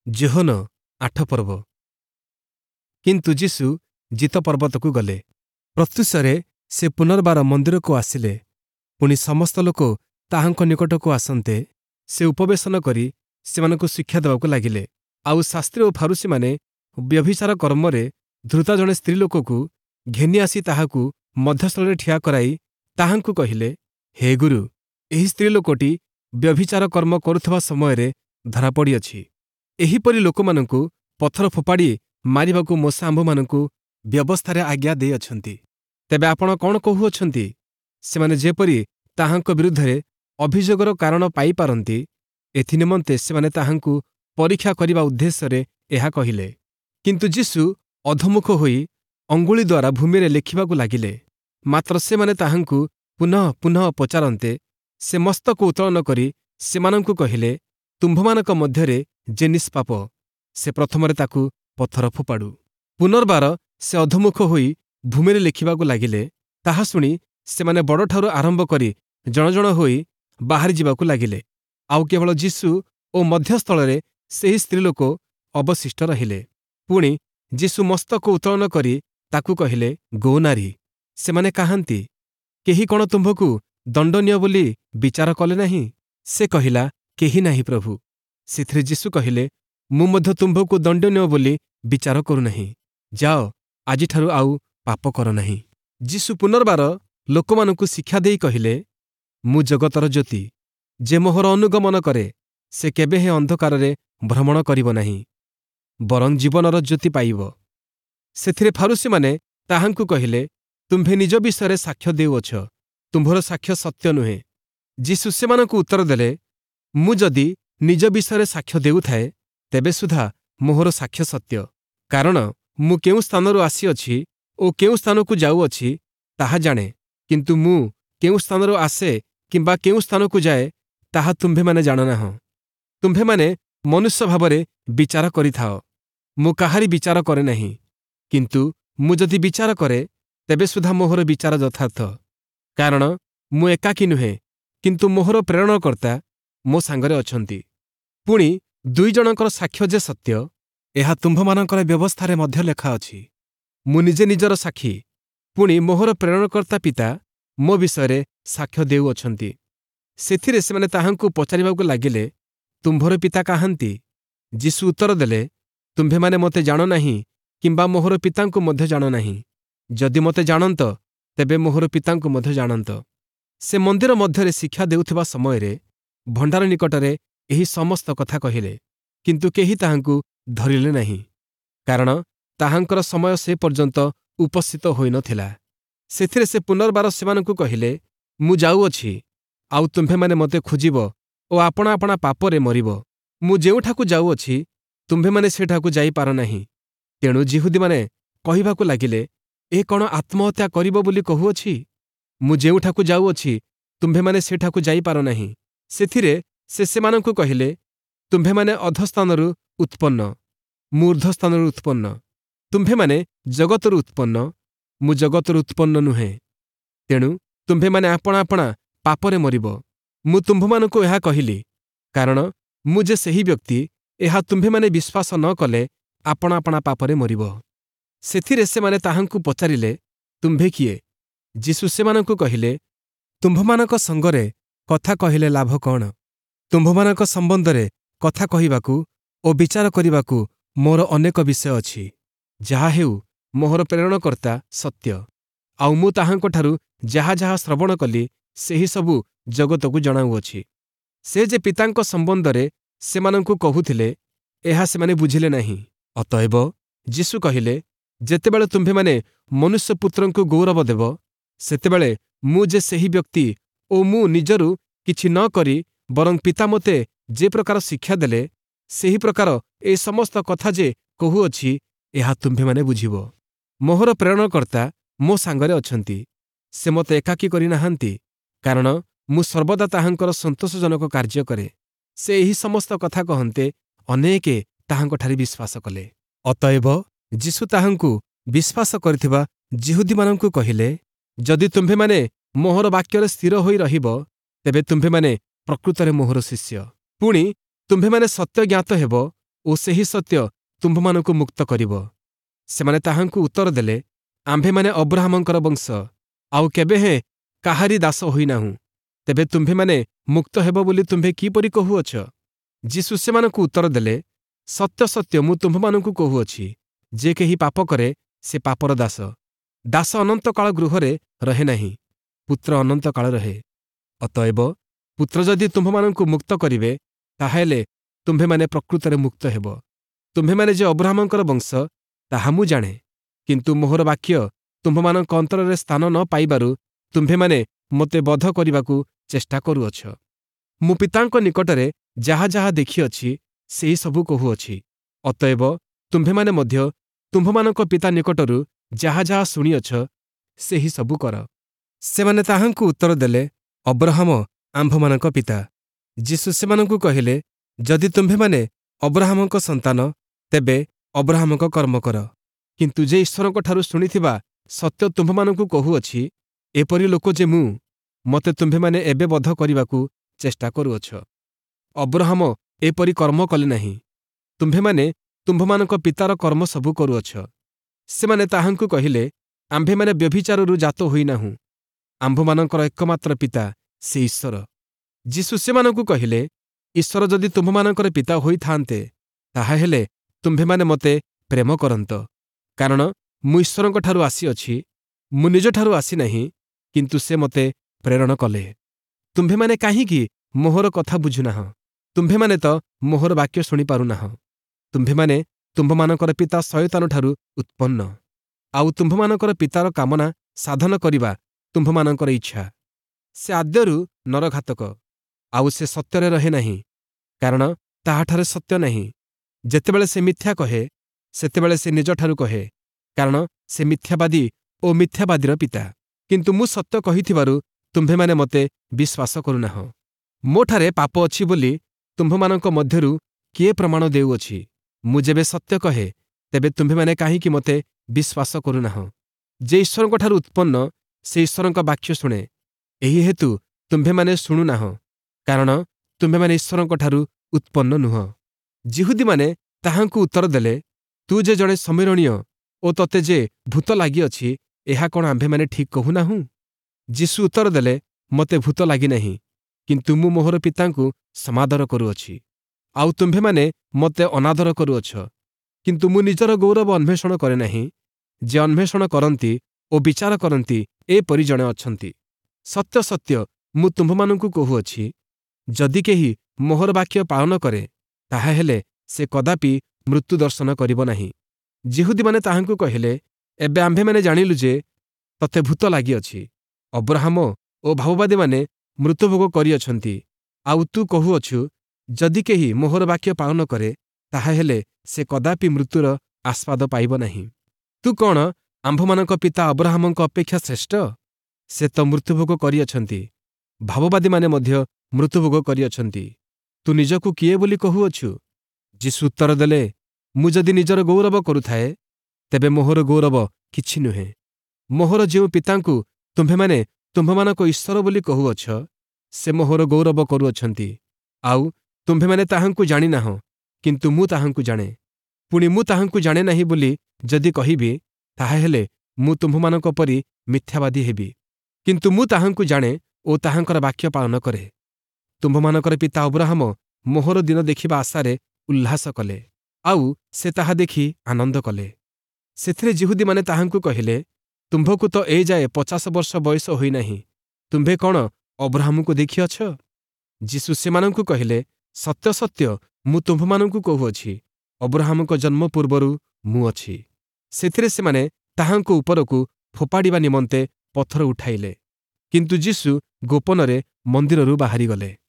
ଯୋହନ 8 ପର୍ବ। କିନ୍ତୁ ଯୀଶୁ ଜିତ ପର୍ବତକୁ ଗଲେ। ପ୍ରତ୍ୟୁଷରେ ସେ ପୁନର୍ବାର ମନ୍ଦିରକୁ ଆସିଲେ। ପୁଣି ସମସ୍ତ ଲୋକ ତାହାଙ୍କ ନିକଟକୁ ଆସନ୍ତେ ସେ ଉପବେଶନ କରି ସେମାନଙ୍କୁ ଶିକ୍ଷା ଦେବାକୁ ଲାଗିଲେ। ଆଉ ଶାସ୍ତ୍ରୀ ଓ ଫାରୁସୀମାନେ ବ୍ୟଭିଚାର କର୍ମରେ ଧୃତା ଜଣେ ସ୍ତ୍ରୀ ଲୋକକୁ ଘେନି ଆସି ତାହାକୁ ମଧ୍ୟସ୍ଥଳରେ ଠିଆ କରାଇ ତାହାଙ୍କୁ କହିଲେ, ହେ ଗୁରୁ, ଏହି ସ୍ତ୍ରୀ ଲୋକଟି ବ୍ୟଭିଚାର କର୍ମ କରୁଥିବା ସମୟରେ ଧରାପଡ଼ିଅଛି। ଏହିପରି ଲୋକମାନଙ୍କୁ ପଥର ଫୋପାଡ଼ି ମାରିବାକୁ ମୋଶେ ଆମ୍ଭମାନଙ୍କୁ ବ୍ୟବସ୍ଥାରେ ଆଜ୍ଞା ଦେଇଅଛନ୍ତି। ତେବେ ଆପଣ କ'ଣ କହୁଅଛନ୍ତି? ସେମାନେ ଯେପରି ତାହାଙ୍କ ବିରୁଦ୍ଧରେ ଅଭିଯୋଗର କାରଣ ପାଇପାରନ୍ତି, ଏଥିନିମନ୍ତେ ସେମାନେ ତାହାଙ୍କୁ ପରୀକ୍ଷା କରିବା ଉଦ୍ଦେଶ୍ୟରେ ଏହା କହିଲେ। କିନ୍ତୁ ଯୀଶୁ ଅଧୋମୁଖ ହୋଇ ଅଙ୍ଗୁଳି ଦ୍ୱାରା ଭୂମିରେ ଲେଖିବାକୁ ଲାଗିଲେ। ମାତ୍ର ସେମାନେ ତାହାଙ୍କୁ ପୁନଃ ପୁନଃ ପଚାରନ୍ତେ ସେ ମସ୍ତକ ଉତ୍ତୋଳନ କରି ସେମାନଙ୍କୁ କହିଲେ, ତୁମ୍ଭମାନଙ୍କ ମଧ୍ୟରେ ଯେ ନିଷ୍ପାପ, ସେ ପ୍ରଥମରେ ତାକୁ ପଥର ଫୋପାଡ଼ୁ। ପୁନର୍ବାର ସେ ଅଧୋମୁଖ ହୋଇ ଭୂମିରେ ଲେଖିବାକୁ ଲାଗିଲେ। ତାହା ଶୁଣି ସେମାନେ ବଡ଼ଠାରୁ ଆରମ୍ଭ କରି ଜଣ ଜଣ ହୋଇ ବାହାରି ଯିବାକୁ ଲାଗିଲେ। ଆଉ କେବଳ ଯୀଶୁ ଓ ମଧ୍ୟସ୍ଥଳରେ ସେହି ସ୍ତ୍ରୀ ଲୋକ ଅବଶିଷ୍ଟ ରହିଲେ। ପୁଣି ଯୀଶୁ ମସ୍ତକ ଉତ୍ତୋଳନ କରି ତାକୁ କହିଲେ, ଗୋ ନାରୀ, ସେମାନେ କାହାନ୍ତି? କେହି କ'ଣ ତୁମ୍ଭକୁ ଦଣ୍ଡନୀୟ ବୋଲି ବିଚାର କଲେ ନାହିଁ? ସେ କହିଲା, କେହି ନାହିଁ ପ୍ରଭୁ। ସେଥିରେ ଯୀଶୁ କହିଲେ, ମୁଁ ମଧ୍ୟ ତୁମ୍ଭକୁ ଦଣ୍ଡନୀୟ ବୋଲି ବିଚାର କରୁନାହିଁ। ଯାଅ, ଆଜିଠାରୁ ଆଉ ପାପ କର ନାହିଁ। ଯୀଶୁ ପୁନର୍ବାର ଲୋକମାନଙ୍କୁ ଶିକ୍ଷା ଦେଇ କହିଲେ, ମୁଁ ଜଗତର ଜ୍ୟୋତି। ଯେ ମୋହର ଅନୁଗମନ କରେ ସେ କେବେ ହେଁ ଅନ୍ଧକାରରେ ଭ୍ରମଣ କରିବ ନାହିଁ, ବରଂ ଜୀବନର ଜ୍ୟୋତି ପାଇବ। ସେଥିରେ ଫାରୁସୀମାନେ ତାହାଙ୍କୁ କହିଲେ, ତୁମ୍ଭେ ନିଜ ବିଷୟରେ ସାକ୍ଷ୍ୟ ଦେଉଅଛ, ତୁମ୍ଭର ସାକ୍ଷ୍ୟ ସତ୍ୟ ନୁହେଁ। ଯୀଶୁ ସେମାନଙ୍କୁ ଉତ୍ତର ଦେଲେ, ମୁଁ ଯଦି ନିଜ ବିଷୟରେ ସାକ୍ଷ୍ୟ ଦେଉଥାଏ, ତେବେ ସୁଦ୍ଧା ମୋହର ସାକ୍ଷ୍ୟ ସତ୍ୟ। କାରଣ ମୁଁ କେଉଁ ସ୍ଥାନରୁ ଆସିଅଛି ଓ କେଉଁ ସ୍ଥାନକୁ ଯାଉଅଛି ତାହା ଜାଣେ। କିନ୍ତୁ ମୁଁ କେଉଁ ସ୍ଥାନରୁ ଆସେ କିମ୍ବା କେଉଁ ସ୍ଥାନକୁ ଯାଏ ତାହା ତୁମ୍ଭେମାନେ ଜାଣନାହଁ। ତୁମ୍ଭେମାନେ ମନୁଷ୍ୟ ଭାବରେ ବିଚାର କରିଥାଅ। ମୁଁ କାହାରି ବିଚାର କରେ ନାହିଁ। କିନ୍ତୁ ମୁଁ ଯଦି ବିଚାର କରେ, ତେବେ ସୁଦ୍ଧା ମୋହର ବିଚାର ଯଥାର୍ଥ। କାରଣ ମୁଁ ଏକାକୀ ନୁହେଁ, କିନ୍ତୁ ମୋହର ପ୍ରେରଣକର୍ତ୍ତା ମୋ ସାଙ୍ଗରେ ଅଛନ୍ତି। ପୁଣି 2 ଜଣଙ୍କର ସାକ୍ଷ୍ୟ ଯେ ସତ୍ୟ, ଏହା ତୁମ୍ଭମାନଙ୍କର ବ୍ୟବସ୍ଥାରେ ମଧ୍ୟ ଲେଖା ଅଛି। ମୁଁ ନିଜେ ନିଜର ସାକ୍ଷୀ, ପୁଣି ମୋହର ପ୍ରେରଣକର୍ତ୍ତା ପିତା ମୋ ବିଷୟରେ ସାକ୍ଷ୍ୟ ଦେଉଅଛନ୍ତି। ସେଥିରେ ସେମାନେ ତାହାଙ୍କୁ ପଚାରିବାକୁ ଲାଗିଲେ, ତୁମ୍ଭର ପିତା କାହାନ୍ତି? ଯୀଶୁ ଉତ୍ତର ଦେଲେ, ତୁମ୍ଭେମାନେ ମୋତେ ଜାଣ ନାହିଁ କିମ୍ବା ମୋହର ପିତାଙ୍କୁ ମଧ୍ୟ ଜାଣ ନାହିଁ। ଯଦି ମୋତେ ଜାଣନ୍ତ, ତେବେ ମୋହର ପିତାଙ୍କୁ ମଧ୍ୟ ଜାଣନ୍ତ। ସେ ମନ୍ଦିର ମଧ୍ୟରେ ଶିକ୍ଷା ଦେଉଥିବା ସମୟରେ ଭଣ୍ଡାର ନିକଟରେ ଏହି ସମସ୍ତ କଥା କହିଲେ। କିନ୍ତୁ କେହି ତାହାଙ୍କୁ ଧରିଲେ ନାହିଁ, କାରଣ ତାହାଙ୍କର ସମୟ ସେ ପର୍ଯ୍ୟନ୍ତ ଉପସ୍ଥିତ ହୋଇନଥିଲା। ସେଥିରେ ସେ ପୁନର୍ବାର ସେମାନଙ୍କୁ କହିଲେ, ମୁଁ ଯାଉଅଛି, ଆଉ ତୁମ୍ଭେମାନେ ମୋତେ ଖୋଜିବ ଓ ଆପଣା ଆପଣା ପାପରେ ମରିବ। ମୁଁ ଯେଉଁଠାକୁ ଯାଉଅଛି ତୁମ୍ଭେମାନେ ସେଠାକୁ ଯାଇପାର ନାହିଁ। ତେଣୁ ଯିହୁଦୀମାନେ କହିବାକୁ ଲାଗିଲେ, ଏ କ'ଣ ଆତ୍ମହତ୍ୟା କରିବ ବୋଲି କହୁଅଛି? ମୁଁ ଯେଉଁଠାକୁ ଯାଉଅଛି ତୁମ୍ଭେମାନେ ସେଠାକୁ ଯାଇପାର ନାହିଁ। ସେଥିରେ ସେ ସେମାନଙ୍କୁ କହିଲେ, ତୁମ୍ଭେମାନେ ଅଧସ୍ଥାନରୁ ଉତ୍ପନ୍ନ, ମୁଁ ଊର୍ଦ୍ଧ୍ୱସ୍ଥାନରୁ ଉତ୍ପନ୍ନ। ତୁମ୍ଭେମାନେ ଜଗତରୁ ଉତ୍ପନ୍ନ, ମୁଁ ଜଗତରୁ ଉତ୍ପନ୍ନ ନୁହେଁ। ତେଣୁ ତୁମ୍ଭେମାନେ ଆପଣା ଆପଣା ପାପରେ ମରିବ। ମୁଁ ତୁମ୍ଭମାନଙ୍କୁ ଏହା କହିଲି, କାରଣ ମୁଁ ଯେ ସେହି ବ୍ୟକ୍ତି, ଏହା ତୁମ୍ଭେମାନେ ବିଶ୍ୱାସ ନ କଲେ ଆପଣା ଆପଣା ପାପରେ ମରିବ। ସେଥିରେ ସେମାନେ ତାହାଙ୍କୁ ପଚାରିଲେ, ତୁମ୍ଭେ କିଏ? ଯୀଶୁ ସେମାନଙ୍କୁ କହିଲେ, ତୁମ୍ଭମାନଙ୍କ ସଙ୍ଗରେ କଥା କହିଲେ ଲାଭ କ'ଣ? ତୁମ୍ଭମାନଙ୍କ ସମ୍ବନ୍ଧରେ କଥା କହିବାକୁ ଓ ବିଚାର କରିବାକୁ ମୋର ଅନେକ ବିଷୟ ଅଛି। ଯାହା ହେଉ, ମୋହର ପ୍ରେରଣକର୍ତ୍ତା ସତ୍ୟ, ଆଉ ମୁଁ ତାହାଙ୍କଠାରୁ ଯାହା ଯାହା ଶ୍ରବଣ କଲି ସେହି ସବୁ ଜଗତକୁ ଜଣାଉଅଛି। ସେ ଯେ ପିତାଙ୍କ ସମ୍ବନ୍ଧରେ ସେମାନଙ୍କୁ କହୁଥିଲେ, ଏହା ସେମାନେ ବୁଝିଲେ ନାହିଁ। ଅତଏବ ଯୀଶୁ କହିଲେ, ଯେତେବେଳେ ତୁମ୍ଭେମାନେ ମନୁଷ୍ୟପୁତ୍ରଙ୍କୁ ଗୌରବ ଦେବ, ସେତେବେଳେ ମୁଁ ଯେ ସେହି ବ୍ୟକ୍ତି ଓ ମୁଁ ନିଜରୁ କିଛି ନ କରି ବରଂ ପିତା ମୋତେ ଯେ ପ୍ରକାର ଶିକ୍ଷା ଦେଲେ, ସେହି ପ୍ରକାର ଏ ସମସ୍ତ କଥା ଯେ କହୁଅଛି, ଏହା ତୁମ୍ଭେମାନେ ବୁଝିବ। ମୋହର ପ୍ରେରଣକର୍ତ୍ତା ମୋ ସାଙ୍ଗରେ ଅଛନ୍ତି। ସେ ମୋତେ ଏକାକୀ କରିନାହାନ୍ତି, କାରଣ ମୁଁ ସର୍ବଦା ତାହାଙ୍କର ସନ୍ତୋଷଜନକ କାର୍ଯ୍ୟ କରେ। ସେ ଏହି ସମସ୍ତ କଥା କହନ୍ତେ ଅନେକେ ତାହାଙ୍କଠାରେ ବିଶ୍ୱାସ କଲେ। ଅତଏବ ଯୀଶୁ ତାହାଙ୍କୁ ବିଶ୍ୱାସ କରିଥିବା ଯିହୁଦୀମାନଙ୍କୁ କହିଲେ, ଯଦି ତୁମ୍ଭେମାନେ ମୋହର ବାକ୍ୟରେ ସ୍ଥିର ହୋଇ ରହିବ, ତେବେ ତୁମ୍ଭେମାନେ ପ୍ରକୃତରେ ମୋହର ଶିଷ୍ୟ। ପୁଣି ତୁମ୍ଭେମାନେ ସତ୍ୟ ଜ୍ଞାତ ହେବ ଓ ସେହି ସତ୍ୟ ତୁମ୍ଭମାନଙ୍କୁ ମୁକ୍ତ କରିବ। ସେମାନେ ତାହାଙ୍କୁ ଉତ୍ତର ଦେଲେ, ଆମ୍ଭେମାନେ ଅବ୍ରାହମଙ୍କର ବଂଶ, ଆଉ କେବେ ହେଁ କାହାରି ଦାସ ହୋଇନାହୁଁ। ତେବେ ତୁମ୍ଭେମାନେ ମୁକ୍ତ ହେବ ବୋଲି ତୁମ୍ଭେ କିପରି କହୁଅଛ? ଯୀଶୁ ସେମାନଙ୍କୁ ଉତ୍ତର ଦେଲେ, ସତ୍ୟ ସତ୍ୟ ମୁଁ ତୁମ୍ଭମାନଙ୍କୁ କହୁଅଛି, ଯେ କେହି ପାପ କରେ ସେ ପାପର ଦାସ। ଦାସ ଅନନ୍ତକାଳ ଗୃହରେ ରହେ ନାହିଁ, ପୁତ୍ର ଅନନ୍ତକାଳ ରହେ। ଅତଏବ ପୁତ୍ର ଯଦି ତୁମ୍ଭମାନଙ୍କୁ ମୁକ୍ତ କରିବେ, ତାହାହେଲେ ତୁମ୍ଭେମାନେ ପ୍ରକୃତରେ ମୁକ୍ତ ହେବ। ତୁମ୍ଭେମାନେ ଯେ ଅବ୍ରାହମଙ୍କର ବଂଶ, ତାହା ମୁଁ ଜାଣେ, କିନ୍ତୁ ମୋହର ବାକ୍ୟ ତୁମ୍ଭମାନଙ୍କ ଅନ୍ତରରେ ସ୍ଥାନ ନ ପାଇବାରୁ ତୁମ୍ଭେମାନେ ମୋତେ ବଧ କରିବାକୁ ଚେଷ୍ଟା କରୁଅଛ। ମୁଁ ପିତାଙ୍କ ନିକଟରେ ଯାହା ଯାହା ଦେଖିଅଛି ସେହି ସବୁ କହୁଅଛି। ଅତଏବ ତୁମ୍ଭେମାନେ ମଧ୍ୟ ତୁମ୍ଭମାନଙ୍କ ପିତା ନିକଟରୁ ଯାହା ଯାହା ଶୁଣିଅଛ ସେହି ସବୁ କର। ସେମାନେ ତାହାଙ୍କୁ ଉତ୍ତର ଦେଲେ, ଅବ୍ରାହମ ଆମ୍ଭମାନଙ୍କ ପିତା। ଯୀଶୁ ସେମାନଙ୍କୁ କହିଲେ, ଯଦି ତୁମ୍ଭେମାନେ ଅବ୍ରାହମଙ୍କ ସନ୍ତାନ, ତେବେ ଅବ୍ରାହମଙ୍କ କର୍ମ କର। କିନ୍ତୁ ଯେ ଈଶ୍ୱରଙ୍କଠାରୁ ଶୁଣିଥିବା ସତ୍ୟ ତୁମ୍ଭମାନଙ୍କୁ କହୁଅଛି, ଏପରି ଲୋକ ଯେ ମୁଁ, ମୋତେ ତୁମ୍ଭେମାନେ ଏବେ ବଧ କରିବାକୁ ଚେଷ୍ଟା କରୁଅଛ। ଅବ୍ରାହମ ଏପରି କର୍ମ କଲେ ନାହିଁ। ତୁମ୍ଭେମାନେ ତୁମ୍ଭମାନଙ୍କ ପିତାର କର୍ମ ସବୁ କରୁଅଛ। ସେମାନେ ତାହାଙ୍କୁ କହିଲେ, ଆମ୍ଭେମାନେ ବ୍ୟଭିଚାରରୁ ଜାତ ହୋଇନାହୁଁ। ଆମ୍ଭମାନଙ୍କର ଏକମାତ୍ର ପିତା ସେ ଈଶ୍ୱର। ଯୀଶୁ ସେମାନଙ୍କୁ କହିଲେ, ଈଶ୍ୱର ଯଦି ତୁମ୍ଭମାନଙ୍କର ପିତା ହୋଇଥାନ୍ତେ, ତାହାହେଲେ ତୁମ୍ଭେମାନେ ମୋତେ ପ୍ରେମ କରନ୍ତ, କାରଣ ମୁଁ ଈଶ୍ୱରଙ୍କଠାରୁ ଆସିଅଛି। ମୁଁ ନିଜଠାରୁ ଆସିନାହିଁ, କିନ୍ତୁ ସେ ମୋତେ ପ୍ରେରଣ କଲେ। ତୁମ୍ଭେମାନେ କାହିଁକି ମୋହର କଥା ବୁଝୁନାହଁ? ତୁମ୍ଭେମାନେ ତ ମୋହର ବାକ୍ୟ ଶୁଣିପାରୁନାହଁ। ତୁମ୍ଭେମାନେ ତୁମ୍ଭମାନଙ୍କର ପିତା ଶୟତାନଠାରୁ ଉତ୍ପନ୍ନ, ଆଉ ତୁମ୍ଭମାନଙ୍କର ପିତାର କାମନା ସାଧନ କରିବା ତୁମ୍ଭମାନଙ୍କର ଇଚ୍ଛା। ସେ ଆଦ୍ୟରୁ ନରଘାତକ, ଆଉ ସେ ସତ୍ୟରେ ରହେ ନାହିଁ, କାରଣ ତାହାଠାରେ ସତ୍ୟ ନାହିଁ। ଯେତେବେଳେ ସେ ମିଥ୍ୟା କହେ, ସେତେବେଳେ ସେ ନିଜଠାରୁ କହେ, କାରଣ ସେ ମିଥ୍ୟାବାଦୀ ଓ ମିଥ୍ୟାବାଦୀର ପିତା। କିନ୍ତୁ ମୁଁ ସତ୍ୟ କହିଥିବାରୁ ତୁମ୍ଭେମାନେ ମୋତେ ବିଶ୍ୱାସ କରୁନାହଁ। ମୋଠାରେ ପାପ ଅଛି ବୋଲି ତୁମ୍ଭମାନଙ୍କ ମଧ୍ୟରୁ କିଏ ପ୍ରମାଣ ଦେଉଅଛି? ମୁଁ ଯେବେ ସତ୍ୟ କହେ, ତେବେ ତୁମ୍ଭେମାନେ କାହିଁକି ମୋତେ ବିଶ୍ୱାସ କରୁନାହଁ? ଯେ ଈଶ୍ୱରଙ୍କଠାରୁ ଉତ୍ପନ୍ନ, ସେ ଈଶ୍ୱରଙ୍କ ବାକ୍ୟ ଶୁଣେ। ଏହି ହେତୁ ତୁମ୍ଭେମାନେ ଶୁଣୁନାହଁ, କାରଣ ତୁମ୍ଭେମାନେ ଈଶ୍ୱରଙ୍କଠାରୁ ଉତ୍ପନ୍ନ ନୁହଁ। ଯିହୁଦୀମାନେ ତାହାଙ୍କୁ ଉତ୍ତର ଦେଲେ, ତୁ ଯେ ଜଣେ ସମୀରଣୀୟ ଓ ତତେ ଯେ ଭୂତ ଲାଗିଅଛି, ଏହା କ'ଣ ଆମ୍ଭେମାନେ ଠିକ୍ କହୁନାହୁଁ? ଯୀଶୁ ଉତ୍ତର ଦେଲେ, ମୋତେ ଭୂତ ଲାଗିନାହିଁ, କିନ୍ତୁ ମୁଁ ମୋହର ପିତାଙ୍କୁ ସମାଦର କରୁଅଛି, ଆଉ ତୁମ୍ଭେମାନେ ମୋତେ ଅନାଦର କରୁଅଛ। କିନ୍ତୁ ମୁଁ ନିଜର ଗୌରବ ଅନ୍ୱେଷଣ କରେ ନାହିଁ। ଯେ ଅନ୍ୱେଷଣ କରନ୍ତି ଓ ବିଚାର କରନ୍ତି, ଏପରି ଜଣେ ଅଛନ୍ତି। ସତ୍ୟ ସତ୍ୟ ମୁଁ ତୁମ୍ଭମାନଙ୍କୁ କହୁଅଛି, ଯଦି କେହି ମୋହର ବାକ୍ୟ ପାଳନ କରେ, ତାହାହେଲେ ସେ କଦାପି ମୃତ୍ୟୁ ଦର୍ଶନ କରିବ ନାହିଁ। ଯିହୁଦୀମାନେ ତାହାଙ୍କୁ କହିଲେ, ଏବେ ଆମ୍ଭେମାନେ ଜାଣିଲୁ ଯେ ତତେ ଭୂତ ଲାଗିଅଛି। ଅବ୍ରାହମ ଓ ଭାବବାଦୀମାନେ ମୃତ୍ୟୁଭୋଗ କରିଅଛନ୍ତି, ଆଉ ତୁ କହୁଅଛୁ, ଯଦି କେହି ମୋହର ବାକ୍ୟ ପାଳନ କରେ, ତାହାହେଲେ ସେ କଦାପି ମୃତ୍ୟୁର ଆସ୍ପାଦ ପାଇବ ନାହିଁ। ତୁ କ'ଣ ଆମ୍ଭମାନଙ୍କ ପିତା ଅବ୍ରାହମଙ୍କ ଅପେକ୍ଷା ଶ୍ରେଷ୍ଠ? ସେ ତ ମୃତ୍ୟୁଭୋଗ କରିଅଛନ୍ତି। ଭାବବାଦୀମାନେ ମଧ୍ୟ ମୃତ୍ୟୁଭୋଗ କରିଅଛନ୍ତି। ତୁ ନିଜକୁ କିଏ ବୋଲି କହୁଅଛୁ? ଯୀଶୁ ଉତ୍ତର ଦେଲେ, ମୁଁ ଯଦି ନିଜର ଗୌରବ କରୁଥାଏ, ତେବେ ମୋହର ଗୌରବ କିଛି ନୁହେଁ। ମୋହର ଯେଉଁ ପିତାଙ୍କୁ ତୁମ୍ଭେମାନେ ତୁମ୍ଭମାନଙ୍କ ଈଶ୍ୱର ବୋଲି କହୁଅଛ, ସେ ମୋହର ଗୌରବ କରୁଅଛନ୍ତି, ଆଉ ତୁମ୍ଭେମାନେ ତାହାଙ୍କୁ ଜାଣିନାହଁ, କିନ୍ତୁ ମୁଁ ତାହାଙ୍କୁ ଜାଣେ। ପୁଣି ମୁଁ ତାହାଙ୍କୁ ଜାଣେ ନାହିଁ ବୋଲି ଯଦି କହିବି, ତାହାହେଲେ ମୁଁ ତୁମ୍ଭମାନଙ୍କ ପରି ମିଥ୍ୟାବାଦୀ ହେବି। କିନ୍ତୁ ମୁଁ ତାହାଙ୍କୁ ଜାଣେ ଓ ତାହାଙ୍କର ବାକ୍ୟ ପାଳନ କରେ। ତୁମ୍ଭମାନଙ୍କର ପିତା ଅବ୍ରାହମ ମୋହର ଦିନ ଦେଖିବା ଆଶାରେ ଉଲ୍ଲାସ କଲେ, ଆଉ ସେ ତାହା ଦେଖି ଆନନ୍ଦ କଲେ। ସେଥିରେ ଯିହୁଦୀମାନେ ତାହାଙ୍କୁ କହିଲେ, ତୁମ୍ଭକୁ ତ ଏଯାଏ 50 ବର୍ଷ ବୟସ ହୋଇନାହିଁ, ତୁମ୍ଭେ କ'ଣ ଅବ୍ରାହମକୁ ଦେଖିଅଛ? ଯୀଶୁ ସେମାନଙ୍କୁ କହିଲେ, ସତ୍ୟ ସତ୍ୟ ମୁଁ ତୁମ୍ଭମାନଙ୍କୁ କହୁଅଛି, ଅବ୍ରାହମଙ୍କ ଜନ୍ମ ପୂର୍ବରୁ ମୁଁ ଅଛି। ସେଥିରେ ସେମାନେ ତାହାଙ୍କ ଉପରକୁ ଫୋପାଡ଼ିବା ନିମନ୍ତେ ପଥର ଉଠାଇଲେ, କିନ୍ତୁ ଯୀଶୁ ଗୋପନରେ ମନ୍ଦିରରୁ ବାହାରିଗଲେ।